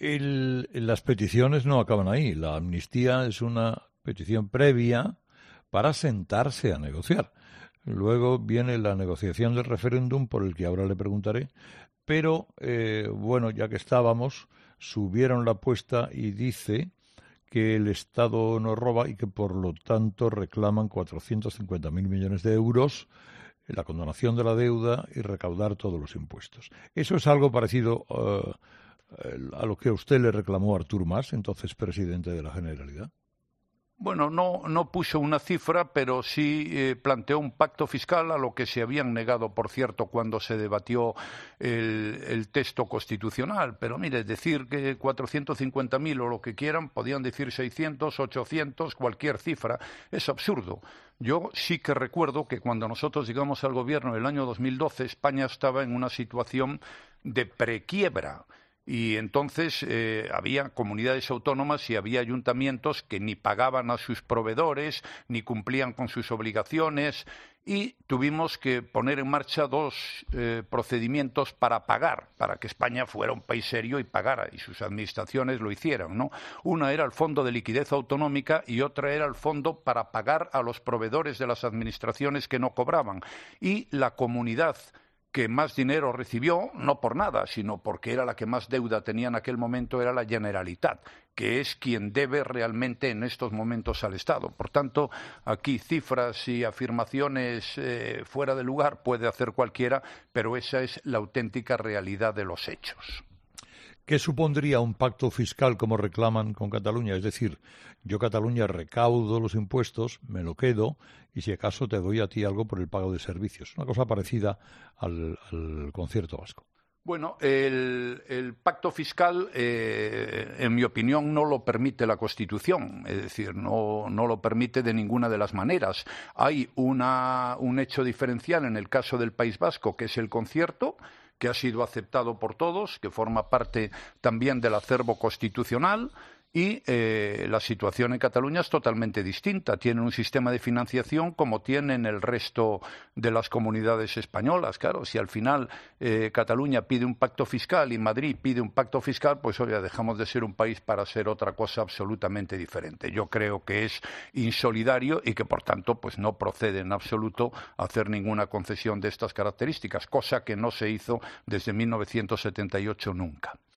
Las peticiones no acaban ahí. La amnistía es una petición previa para sentarse a negociar. Luego viene la negociación del referéndum, por el que ahora le preguntaré. Pero, bueno, ya que estábamos, subieron la apuesta y dice que el Estado no roba y que, por lo tanto, reclaman 450.000 millones de euros, la condonación de la deuda y recaudar todos los impuestos. Eso es algo parecido a lo que a usted le reclamó Artur Mas, entonces presidente de la Generalidad. Bueno, no puso una cifra, pero sí planteó un pacto fiscal a lo que se habían negado, por cierto, cuando se debatió el texto constitucional. Pero mire, decir que 450.000 o lo que quieran, podían decir 600, 800, cualquier cifra, es absurdo. Yo sí que recuerdo que cuando nosotros llegamos al gobierno en el año 2012, España estaba en una situación de prequiebra. Y entonces había comunidades autónomas y había ayuntamientos que ni pagaban a sus proveedores, ni cumplían con sus obligaciones, y tuvimos que poner en marcha dos procedimientos para pagar, para que España fuera un país serio y pagara, y sus administraciones lo hicieran, ¿no? Una era el Fondo de Liquidez Autonómica y otra era el Fondo para pagar a los proveedores de las administraciones que no cobraban. Y la comunidad que más dinero recibió, no por nada, sino porque era la que más deuda tenía en aquel momento, era la Generalitat, que es quien debe realmente en estos momentos al Estado. Por tanto, aquí cifras y afirmaciones fuera de lugar puede hacer cualquiera, pero esa es la auténtica realidad de los hechos. ¿Qué supondría un pacto fiscal como reclaman con Cataluña? Es decir, yo Cataluña recaudo los impuestos, me lo quedo y si acaso te doy a ti algo por el pago de servicios. Una cosa parecida al concierto vasco. Bueno, el pacto fiscal, en mi opinión, no lo permite la Constitución, es decir, no lo permite de ninguna de las maneras. Hay un hecho diferencial en el caso del País Vasco, que es el concierto, que ha sido aceptado por todos, que forma parte también del acervo constitucional. Y la situación en Cataluña es totalmente distinta. Tienen un sistema de financiación como tienen el resto de las comunidades españolas. Claro, si al final Cataluña pide un pacto fiscal y Madrid pide un pacto fiscal, pues oye, dejamos de ser un país para ser otra cosa absolutamente diferente. Yo creo que es insolidario y que, por tanto, pues no procede en absoluto hacer ninguna concesión de estas características, cosa que no se hizo desde 1978 nunca.